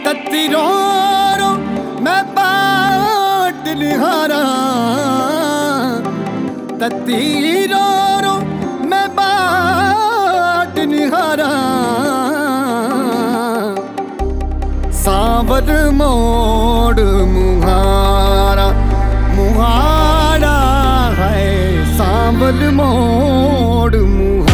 तत्तिरों मैं बाट निहारा तत्तिरों मैं बाट निहारा सांवर मोड़ मुहारा मुहारा है सांवर मोड़ मुहारा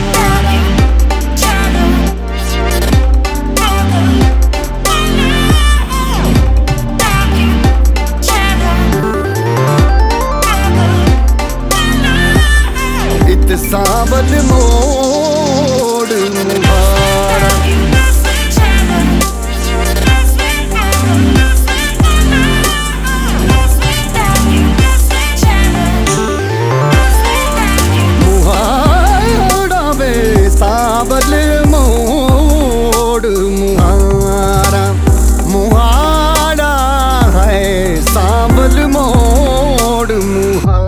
सांवल मोड़ मुहारा मुहारा वे सांवल मोड़ मुहारा मुहारा है सांवल मोड़ मुहारा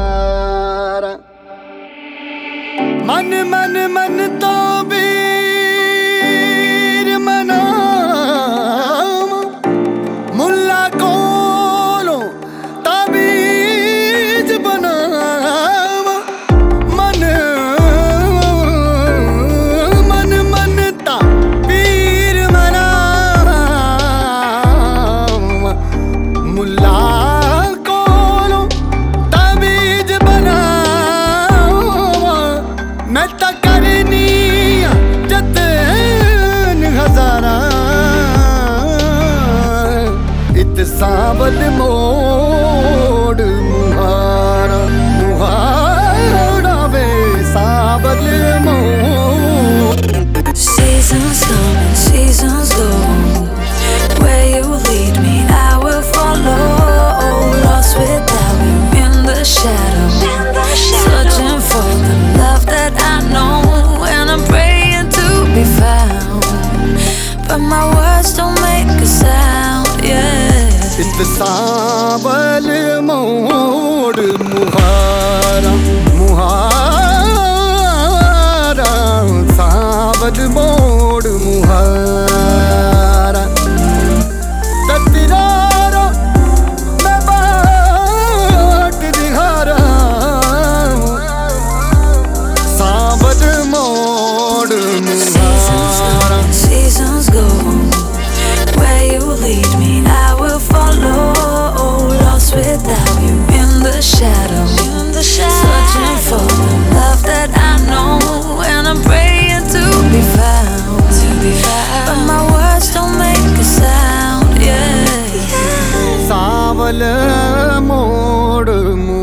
मन मन मन तो वीर मनाम मुल्ला कोलो ताबीज बनाम मन मन मन ता वीर मनाम मुल्ला मैं तो करनी जतन हजारा इत सांवल मोड़ मुहारा मुहारा वे सांवल मोड़ Seasons come and seasons go. Where you lead me I will follow. Lost without you in the shadow, searching for the love that I know, and I'm praying to be found, but my words don't make a sound. Yeah, इत सांवल मोड़ मुहारा मुहारा सांवल मोड़ मुहारा तत्तिरों मैं बाट निहारा सांवल मोड़ मुहारा seasons go. Where you lead me I will follow. Lost without you in the shadow, searching for the love that I know, and I'm praying to be found, but my words don't make a sound. Yeah, सांवल मोड़